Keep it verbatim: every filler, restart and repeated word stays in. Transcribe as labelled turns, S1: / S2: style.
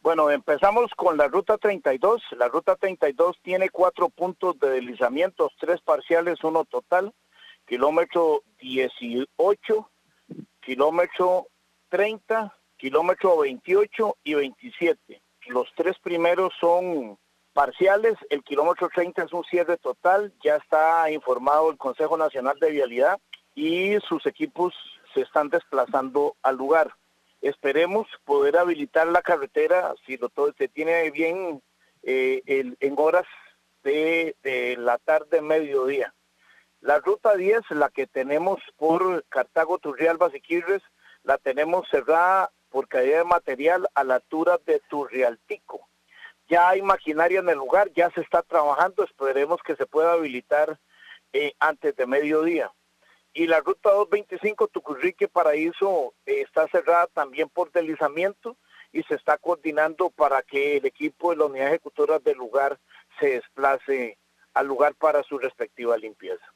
S1: Bueno, empezamos con la ruta treinta y dos. La ruta treinta y dos tiene cuatro puntos de deslizamientos, tres parciales, uno total. Kilómetro dieciocho, kilómetro treinta, kilómetro veintiocho y veintisiete. Los tres primeros son parciales, el kilómetro treinta es un cierre total, ya está informado el Consejo Nacional de Vialidad y sus equipos se están desplazando al lugar. Esperemos poder habilitar la carretera, si lo todo se tiene bien, eh, el, en horas de, de la tarde, mediodía. La ruta diez, la que tenemos por Cartago, Turrialba, Siquirres, la tenemos cerrada por caída de material a la altura de Turrialtico. Ya hay maquinaria en el lugar, ya se está trabajando, esperemos que se pueda habilitar eh, antes de mediodía. Y la ruta doscientos veinticinco, Tucurrique, Paraíso, eh, está cerrada también por deslizamiento y se está coordinando para que el equipo de la unidad ejecutora del lugar se desplace al lugar para su respectiva limpieza.